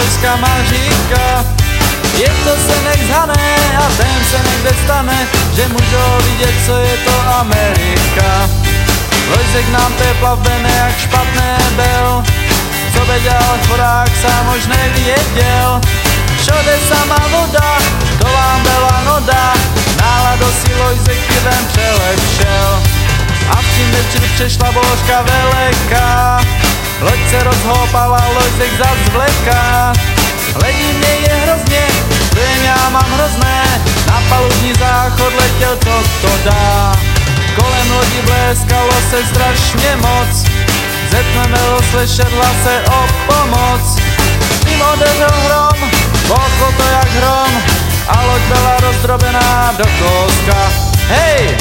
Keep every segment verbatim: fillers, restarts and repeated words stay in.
Ložskama říká, je to se nech zhané a ten se někde stane, že můžou vidět, co je to Amerika. Lojzek nám té plavbe nejak špatné byl, co by dělal chorák, sám už nevěděl. Všude sama voda, to vám byla noda, náladu si Lojzek pivem přelepšel. A v tím večer přešla bouřka veliká, loď se rozhoupala, Lojzek zas vleká. Hledí mě je hrozně, vím já mám hrozné, na palubní záchod letěl, co to dá. Kolem lodi bleskalo se strašně moc, ze tmavého slyšet hlasy o pomoc. Tím odevřel hrom, bouchlo to jak hrom a loď byla rozdrobená do kouska. Hej!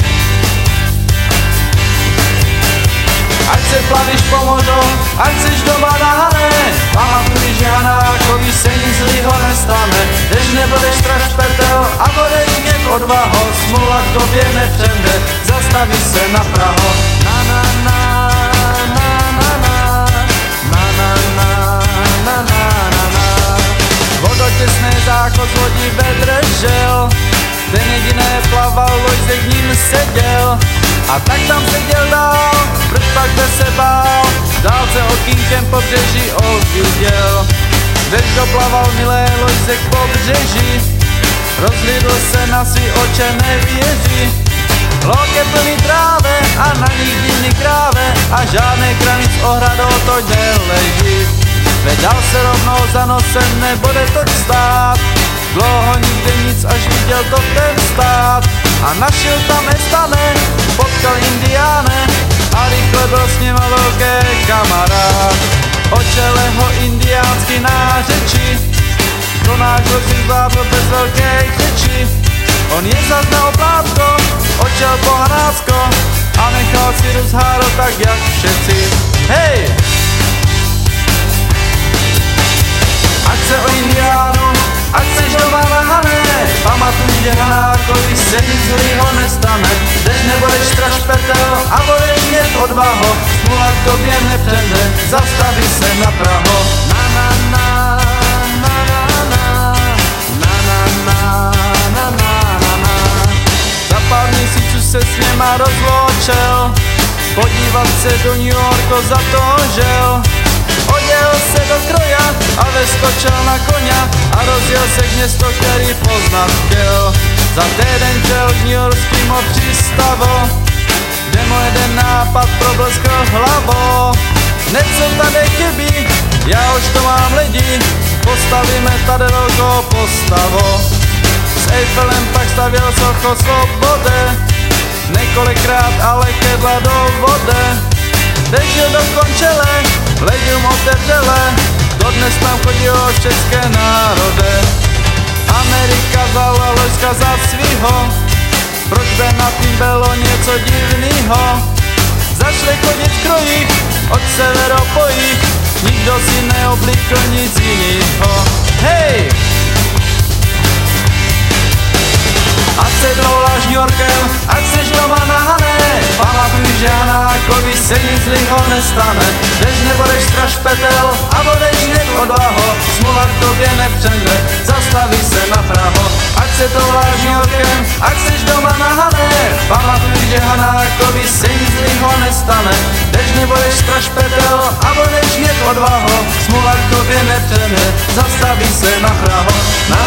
Ať se plavíš po mořu, ať seš doma na hané, pamatuj, že Hanákovi se nic zlýho nestane. Když nebudeš strašpetel a budeš mít odvahu, smůla k tobě nepřemde, zastaví se na Praho. Na na na na na na na na na na na na na. Vodotěsný záchod z lodí bedržel, ten jediné plaval, Lojzek k ním seděl. A tak tam seděl dál, proč pak by se bál, dál se okýnkem pobřeží oviděl. Když doplaval milé Lojzek po břeží, rozhlídl se na svý oče, nevěří. Lok je plný tráve a na nich divný kráve a žádný kranic ohradou to neleží. Vedal se rovnou za nosem, nebude to stát, dlouho nikdy nic, až viděl to ten stát. A našel tam Estane, potkal Indiáne a rychle byl s něma velký kamarád. Očele ho indiánsky nářečí, to náš Lojzek zvládl bez velké řeči. On je zaznal plátko, očel po Hanácko a nechal si rozháro tak jak všetci. Hej! Ať se o Indiánu, ať seš doma na hané, pamatuj, že Hanákovi se nic zlýho nestane. Když nebudeš strašpetel a budeš mít odvahu, smůla k tobě nepřende, zastaví se na Praho. Na na na na na na na na na na na na. Za pár měsíců se s něma rozloučil, podívat se do New Yorku zatoužil. Oděl se do kroja a veskočil na koně a rozjel se k město, který poznat chtěl. Za týden přijel k newyorskýmu přístavu, kde mu jeden nápad probleskl hlavou. Hned co tady chybí, já už to mám lidi, postavíme tady velkou postavu. S Eiffelem pak stavěl sochu svobody, několikrát ale kedla do vody. Teď žil dokončele, legium otevřele, dodnes tam chodí o české národy. Amerika vzala Lojzka za svýho, proč by na tým bylo něco divnýho. Začali chodit v krojích, od severu po jih, nikdo si neoblíkl nic jinýho. Hej! Ať se dlouláš New Yorkem, ať seš doma na hané, pamatuj, že Hanákovi se nic zlýho nestane. Když nebudeš strašpetel a budeš mít odvahu, smůla k tobě nepřende, zastaví se na Praho. Ať se dlouláš New Yorkem, ať seš doma na hané, pamatuj, že Hanákovi se nic zlýho nestane. Když nebudeš strašpetel a budeš mít odvahu, smůla k tobě nepřende, zastaví se na Praho. Na